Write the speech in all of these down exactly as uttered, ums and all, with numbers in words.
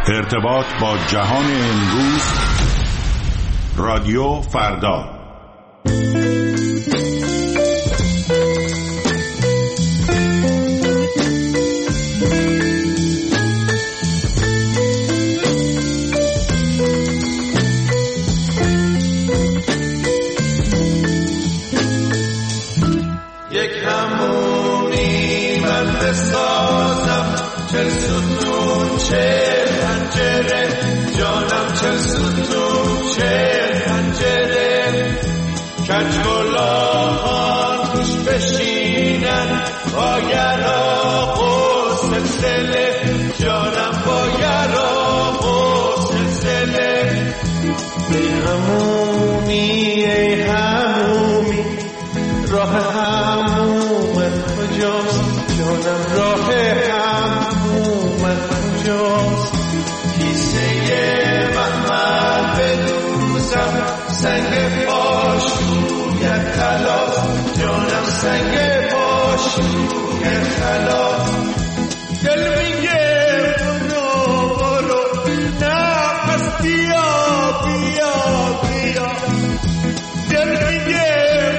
ارتباط با جهان امروز، رادیو فردا. یک همونی من بسازم، چل ستون چل پنجره، جانم چل ستون چل پنجره، کجولاهان توش بشینن، با یراق و سلسله، جانم با یراق و سلسله. ای همومی ای همومی، راه همومت کجاست؟ جانم راه همومت کجاست؟ کیسه محمل بدوزم، سنگ پاشویت خلاص، جانم سنگ پاشویت خلاص. دل میگه برو برو، نه پس بیا بیا بیا. دل میگه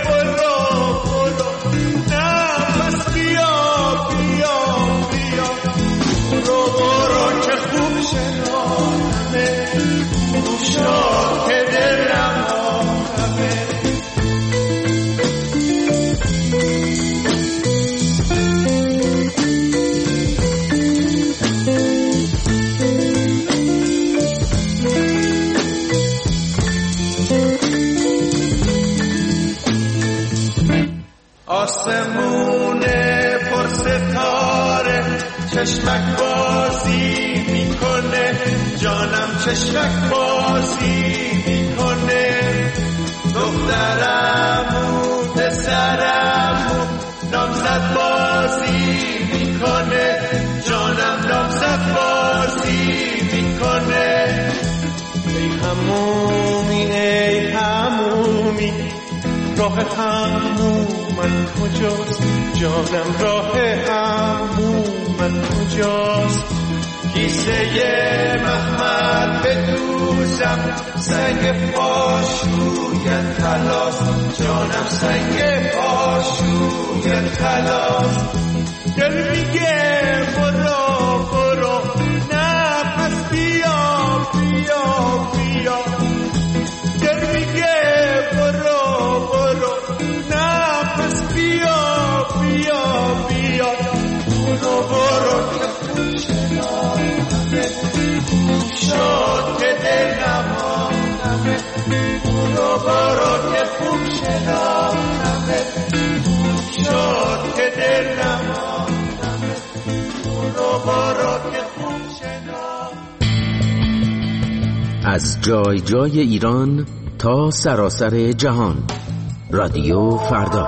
آسمونه پر ستاره، چشمک بازی میکنه، جانم چشمک بازی میکنه. دخترمو پسرمو نامزد بازی میکنه، جانم نامزد بازی میکنه. ای همومی ای همومی، راه همومت کجاست؟ جانم راه همومت کجاست؟ کیسه محمل بدوزم، سنگ پاشویت خلاص، جانم سنگ پاشویت خلاص. دل میگه برو برو، نه پس بیا بیا بیا. دل میگه برو برو، نه پس بیا بیا بیا. برو برو که خوب شناختمه، شد که دل نماندمه. برو برو که خوب شناختمه، شد که دل نماندمه. برو برو که خوب شناختمه. از جای جای ایران تا سراسر جهان، رادیو فردا.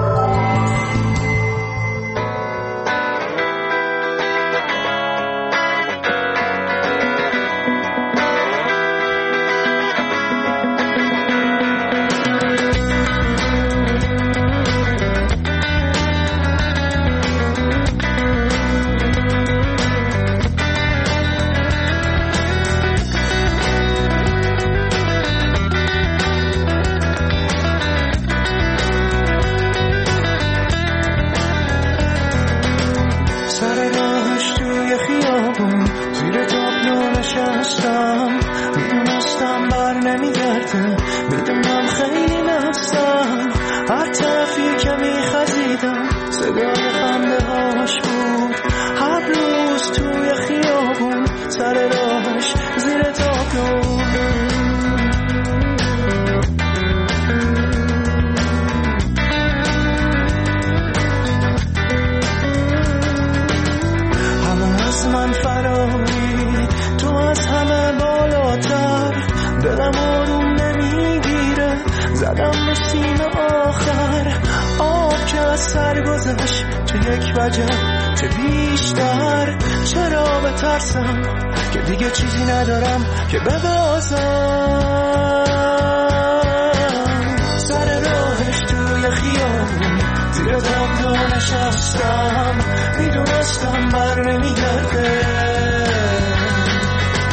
که دیگه چیزی ندارم که ببازم. سر راهش توی خیابون زیر تابلو نشستم، میدونستم بر نمیگرده.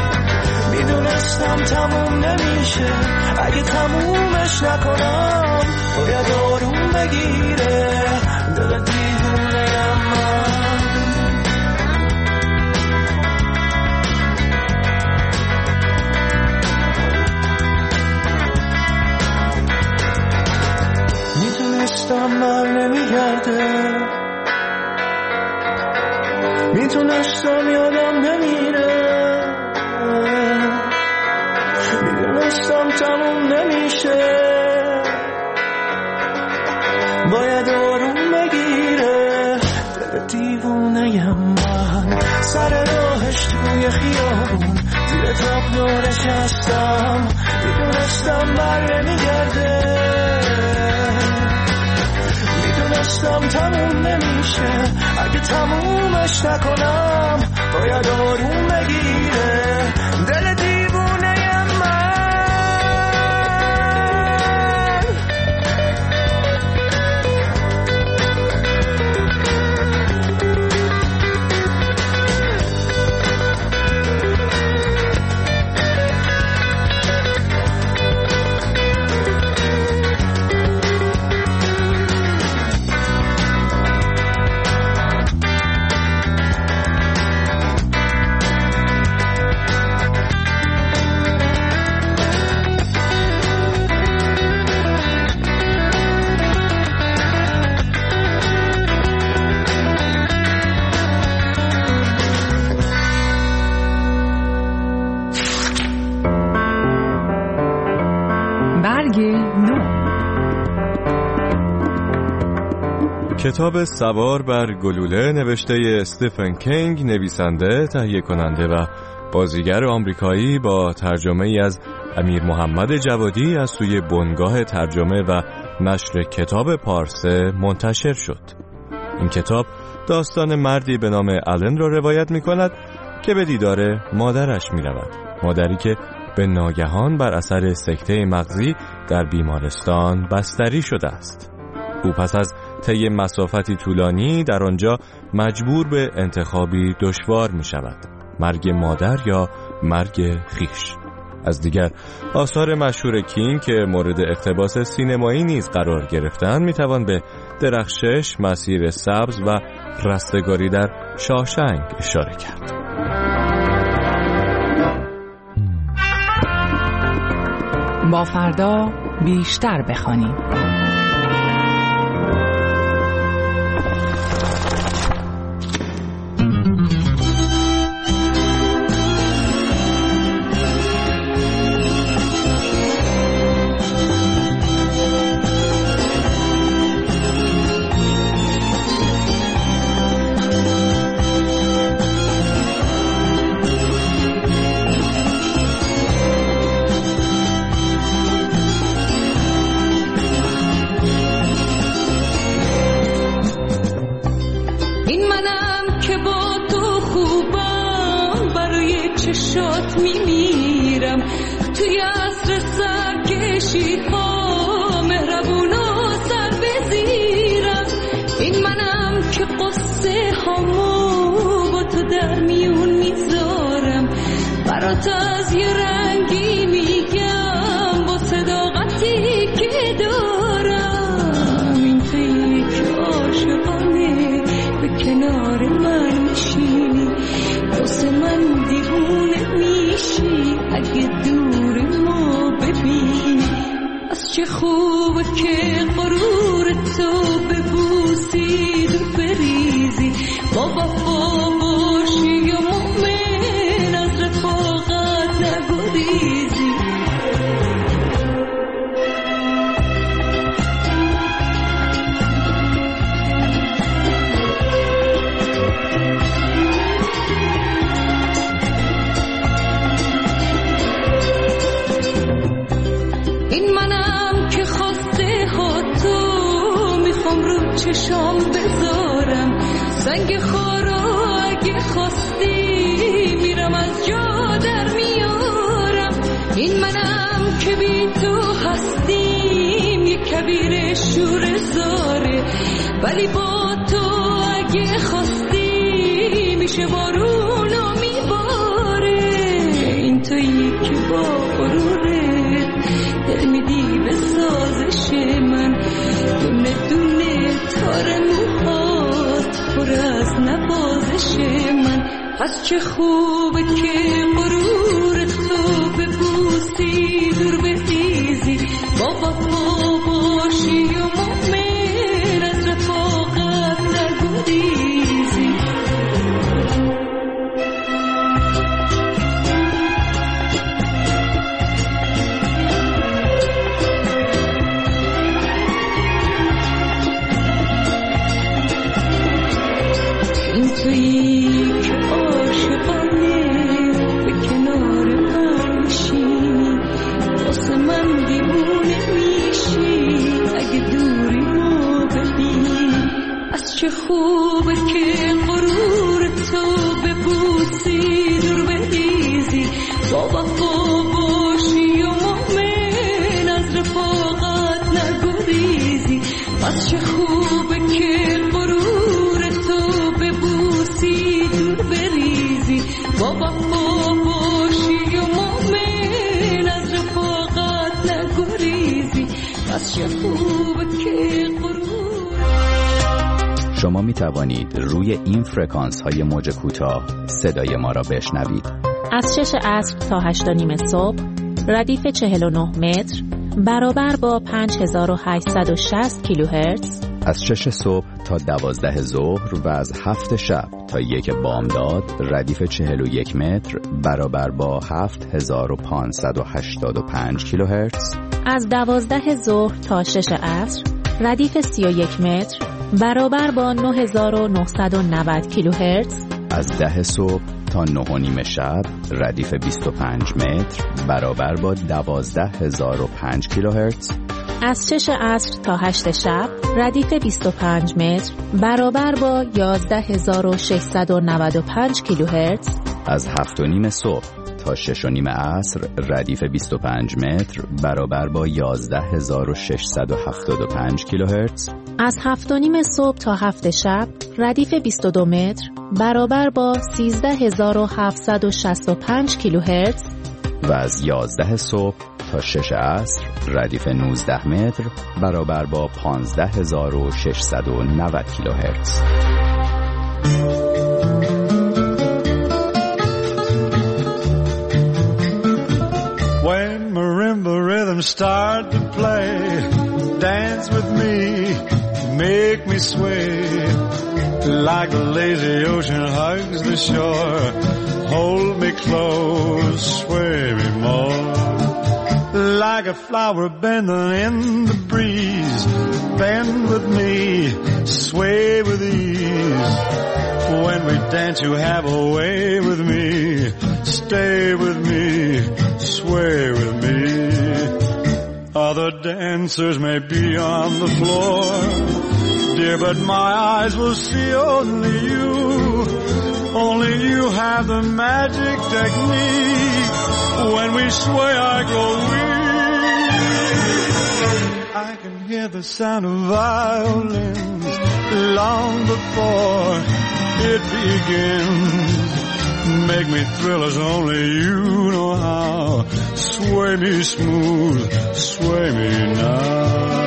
تموم نمیشه اگه تمومش نکنم باید آروم بگیره دل دیوونه‌ام من میتونستم بر نمیگرده میتونستم یادم نمیره میدونستم تموم نمیشه باید آروم بگیره دل دیوونه‌ام من سر راهش توی خیابون زیر تابلو نشستم میدونستم بر نمیگرده میدونستم تموم نمیشه اگه تمومش نکنم باید آروم بگیره دل دیوونه‌ام من کتاب سوار بر گلوله نوشته استیفن کینگ، نویسنده، تهیه کننده و بازیگر آمریکایی با ترجمه ای از امیر محمد جوادی از سوی بنگاه ترجمه و نشر کتاب پارسه منتشر شد. این کتاب داستان مردی به نام آلن را روایت می کند که به دیدار مادرش می رود. مادری که به ناگهان بر اثر سکته مغزی در بیمارستان بستری شده است. او پس از طی مسافتی طولانی در آنجا مجبور به انتخابی دشوار می شود: مرگ مادر یا مرگ خیش. از دیگر آثار مشهور کینگ که مورد اقتباس سینمایی نیز قرار گرفتند می توان به درخشش، مسیر سبز و رستگاری در شاوشنگ اشاره کرد. با فردا بیشتر بخوانیم. چشات میمیرم توی عصر سرکشی ها مهربون و سر بزیرم. این منم که قصه هامو با تو در میون میذارم، برات از یه رنگی میگم با صداقتی که دارم. این فکر عاشقانه به کنار من میشینی، واسه من دیوونه میشی اگه دور ما ببینی. از چه خوبه که غرور تو ببوسید و بریزی، با وفا باشی و مؤمن از رفاقت نگریزی. چشام بذارم سنگ خارا، اگه خواستی میرم از جا در میارم. این منم که بی تو هستیم یک کبیر شور زاره، ولی با تو اگه خواستی میشه بارون و میباره. این تویی که با از چه خوبه که غرور تو ببوسی دور بریزی با وفا باشی و مؤمن از رفاقت نگریزی این تویی که عاشقانه به کنار من میشی واسه من دیوونه میشی اگه دوری رو ببینی از چه خوبه که غرور تو ببوسی دور بریزی با وفا باشی و مؤمن از رفاقت نگریزی از چه خوبه که غرور تو ببوسی دور بریزی با وفا باشی و مؤمن از رفاقت نگریزی از چه خوبه که غرور. شما می توانید روی این فرکانس های موج کوتاه صدای ما را بشنوید. از شش عصر تا هشت و نیم صبح ردیف چهل و نه متر برابر با پنج هزار و هشتصد و شصت کیلوهرتز، از شش صبح تا دوازده ظهر و از هفت شب تا یک بامداد ردیف چهل و یک متر برابر با هفت هزار و پانصد و هشتاد و پنج کیلوهرتز، از دوازده ظهر تا شش عصر ردیف سی و یک متر برابر با نه هزار و نهصد و نود کیلوهرتز، از ده صبح تا نه و نیم شب ردیف بیست و پنج متر برابر با دوازده هزار و پنج کیلوهرتز، از شش عصر تا هشت شب ردیف بیست و پنج متر برابر با یازده هزار و ششصد و نود و پنج کیلوهرتز، از هفت و نیم صبح تا شش و نیم عصر ردیف بیست و پنج متر برابر با یازده هزار و ششصد و هفتاد و پنج کیلوهرتز، از هفت و نیم صبح تا هفت شب ردیف بیست و دو متر برابر با سیزده هزار و هفتصد و شصت و پنج کیلوهرتز و از یازده صبح تا شش عصر ردیف نوزده متر برابر با پانزده هزار و ششصد و نود کیلوهرتز. When marimba rhythms start to play, dance with me, make me sway. Like the lazy ocean hugs the shore, hold me close, sway me more. Like a flower bending in the breeze, bend with me, sway with ease. When we dance you have a way with me, stay with me, sway with me. Other dancers may be on the floor, dear, but my eyes will see only you. Only you have the magic technique. When we sway I grow weak. I can hear the sound of violins long before it begins. Make me thrill as only you know how. Sway me smooth, sway me now.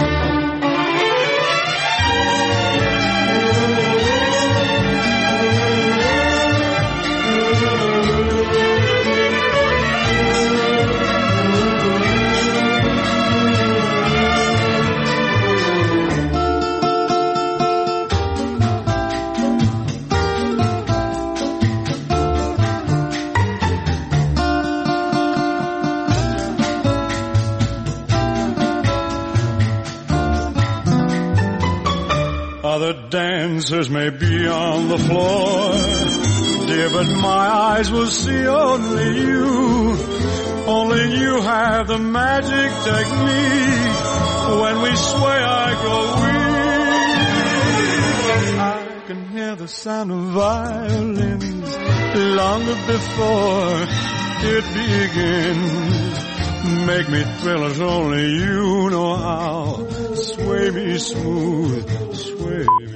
Other dancers may be on the floor, dear, but my eyes will see only you. Only you have the magic technique. When we sway I grow weak. I can hear the sound of violins long before it begins. Make me thrill as only you know how. Sway me smooth, sway me.